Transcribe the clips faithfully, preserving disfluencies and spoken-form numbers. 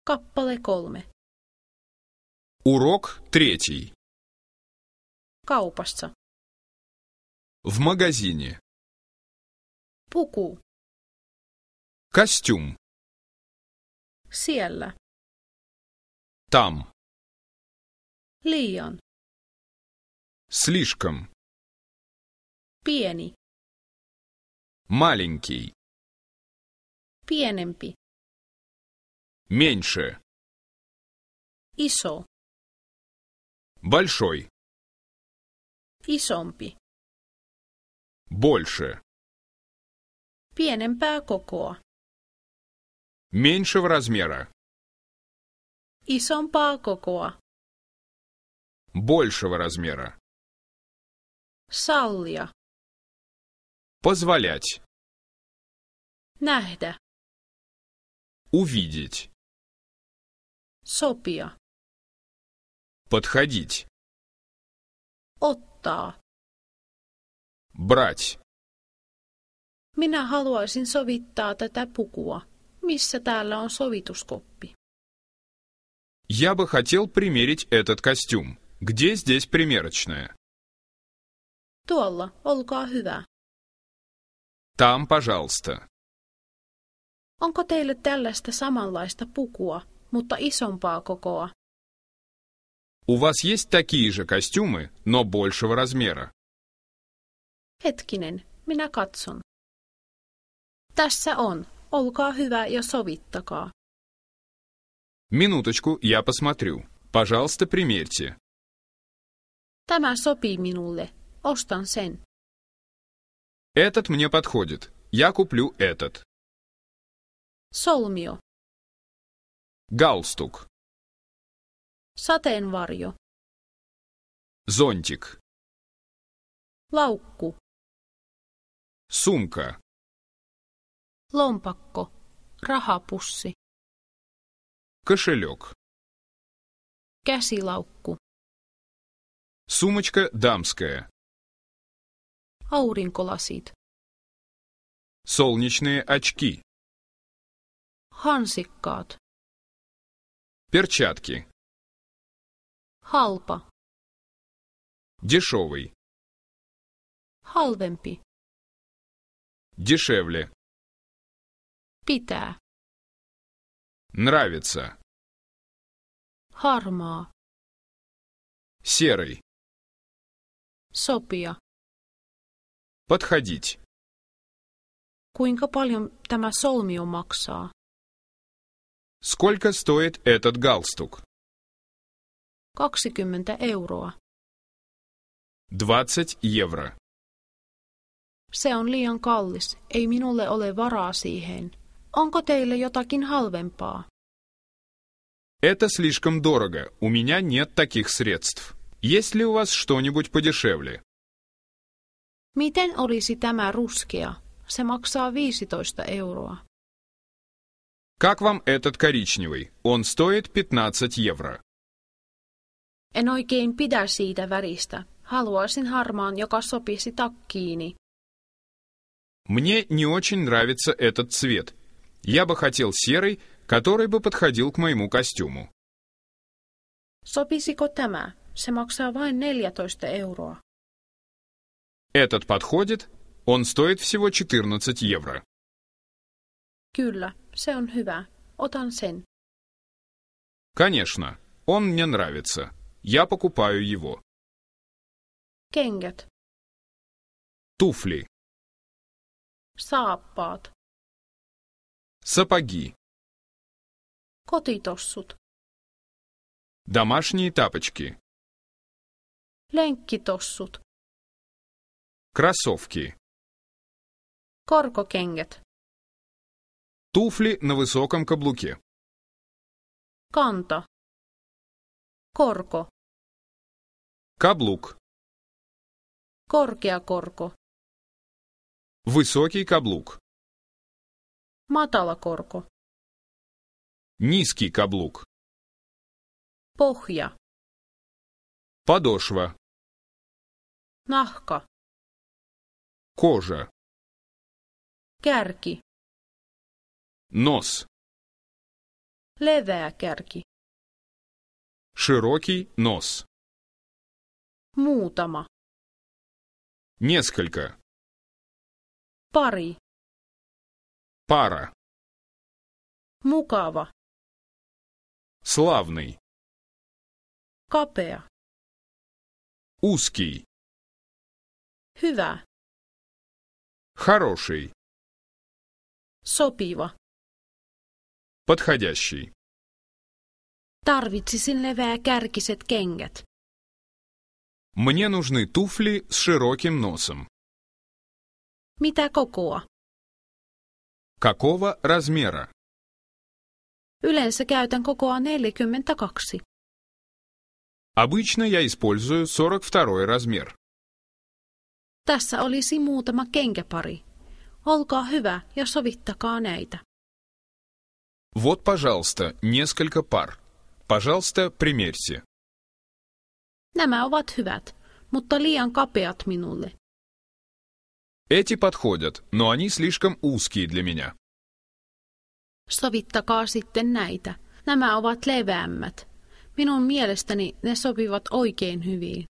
Kappale kolme. Урок третий. Kaupassa. В магазине. Puku. Костюм. Siellä. Там. Liian. Слишком. Pieni. Маленький. Pienempi. Меньше. Iso. Большой. Isompi. Больше. Pienempää kokoa. Меньшего размера. Isompaa kokoa. Большего размера. Sallia. Позволять. Nähdä. Увидеть. Sopia. Подходить. Ottaa. Брать. Minä haluaisin sovittaa tätä pukua. Missä täällä on sovituskoppi? Я бы хотел примерить этот костюм. Где здесь примерочная? Tuolla, olkaa hyvä. Там, пожалуйста. Onko teille tällaista samanlaista pukua, mutta isompaa kokoa? У вас есть такие же костюмы, но большего размера? Hetkinen, minä katson. Tässä on. Olkaa hyvä ja sovittakaa. Минуточку, я посмотрю. Пожалуйста, примерьте. Tämä sopii minulle. Ostan sen. Этот мне подходит. Я куплю этот. Solmio. Галстук. Sateenvarjo. Зонтик. Laukku. Сумка. Lompakko. Rahapussi. Кошелек. Käsilaukku. Сумочка дамская. Aurinkolasit. Солнечные очки. Hansikkaat. Перчатки. Halpa. Дешевый. Halvempi. Дешевле. Pitää. Нравится. Harmaa. Серый. Sopia. Подходить. Kuinka paljon tämä solmio maksaa? Сколько стоит этот галстук? kaksikymmentä euroa. двадцать евро. Se on liian kallis. Ei minulle ole varaa siihen. Onko teille jotakin halvempaa? Это слишком дорого. У меня нет таких средств. Есть ли у вас что-нибудь подешевле? Miten olisi tämä ruskea? Se maksaa viisitoista euroa. Как вам этот коричневый? Он стоит пятнадцать евро. En oikein pidä siitä väristä. Haluaisin harmaan, joka sopisi takkiini. Мне не очень нравится этот цвет. Я бы хотел серый, который бы подходил к моему костюму. Sopisiko tämä? Se maksaa vain neljätoista euroa. Этот подходит. Он стоит всего четырнадцать евро. Kyllä, se on hyvä. Otan sen. Конечно, он мне нравится. Я покупаю его. Kengät. Туфли. Saappaat. Сапоги. Kotitossut. Домашние тапочки. Lenkkitossut. Кроссовки. Korkokengät. Туфли на высоком каблуке. Kanta. Korko. Каблук. Korkea korko. Высокий каблук. Matala korko. Низкий каблук. Pohja. Подошва. Nahka. Кожа. Kärki. Нос. Leveä kärki. Широкий нос. Muutama. Несколько. Pari. Пара. Mukava. Славный. Kapea. Узкий. Hyvä. Хороший. Sopiva. Подходящий. Tarvitsisin leveäkärkiset kengät. Мне нужны туфли с широким носом. Mitä kokoa? Какого размера? Yleensä käytän kokoa neljäkymmentäkaksi. Обычно я использую сорок второй размер. Tässä olisi muutama kenkäpari. Olkaa hyvä ja sovittakaa näitä. Вот, пожалуйста, несколько пар. Пожалуйста, примерьте. Nämä ovat hyvät, mutta liian kapeat minulle. Эти подходят, но они слишком узкие для меня. Sovittakaa sitten näitä. Nämä ovat leveämmät. Minun mielestäni ne sopivat oikein hyvin.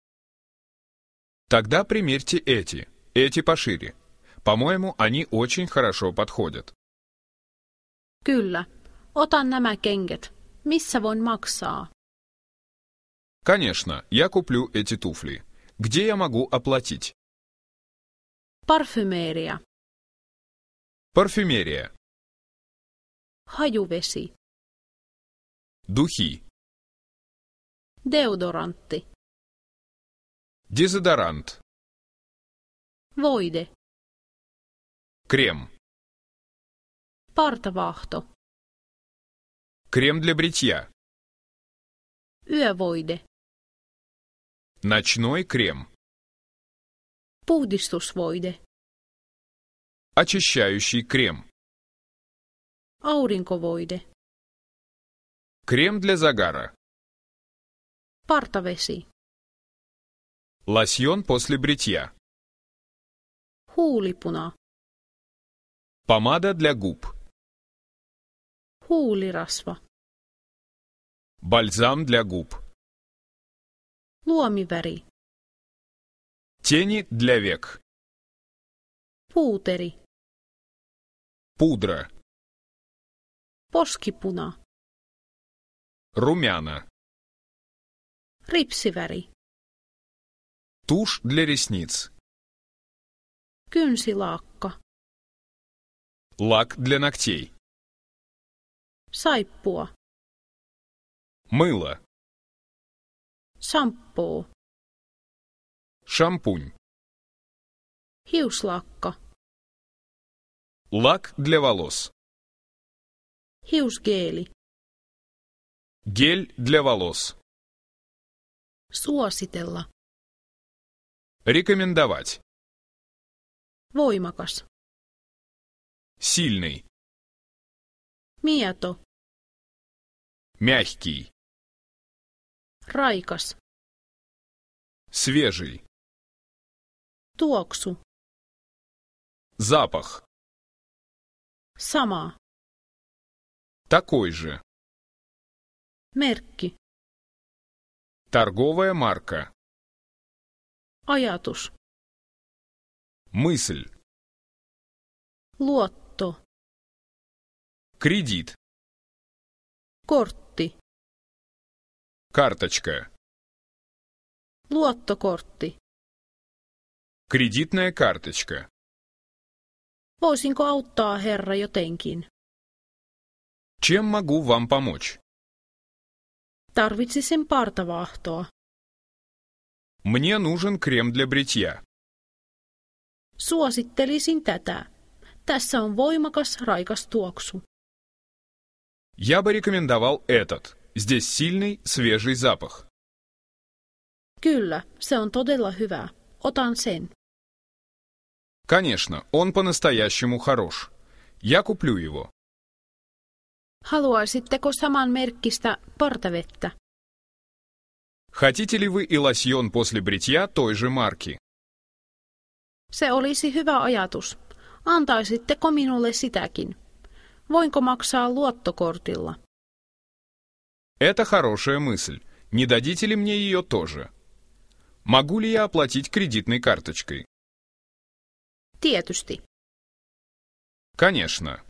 Тогда примерьте эти. Эти пошире. По-моему, они очень хорошо подходят. Kyllä. Otan nämä kengät. Missä voin maksaa? Конечно, я куплю эти туфли. Где я могу оплатить? Parfymeeria. Парфюмерия. Hajuvesi. Духи. Deodorantti. Дезодорант. Voide. Крем. Partavaahto. Крем для бритья. Yövoide. Ночной крем. Puhdistusvoide. Очищающий крем. Aurinkovoide. Крем для загара. Partavesi. Лосьон после бритья. Huulipuna. Помада для губ. Huulirasva. Бальзам для губ. Luomiväri. Тени для век. Puuteri. Пудра. Poskipuna. Румяна. Ripsiväri. Тушь для ресниц. Kynsilaakka. Лак для ногтей. Saippua. Мыло. Shampoo. Шампунь. Hiuslakka. Лак для волос. Hiusgeeli. Гель для волос. Suositella. Рекомендовать. Voimakas. Сильный. Mieto. Мягкий. Raikas. Свежий. Tuoksu. Запах. Sama. Такой же. Merkki. Торговая марка. Ajatus. Мысль. Luotto. Кредит. Kortti. Карточка. Luottokortti. Кредитная карточка. Voisinko auttaa herra jotenkin? Чем могу вам помочь? Tarvitsisin partavaahtoa. Мне нужен крем для бритья. Suosittelisin tätä. Tässä on voimakas, raikas tuoksu. Я бы рекомендовал этот. Здесь сильный, свежий запах. Kyllä, se on todella hyvä. Otan sen. Конечно, он по-настоящему хорош. Я куплю его. Haluaisitteko saman merkkistä partavettä? Хотите ли вы и лосьон после бритья той же марки? Se olisi hyvä ajatus. Antaisitteko minulle sitäkin? Voinko maksaa luottokortilla? Это хорошая мысль. Не дадите ли мне ее тоже? Могу ли я оплатить кредитной карточкой? Tietysti. Конечно.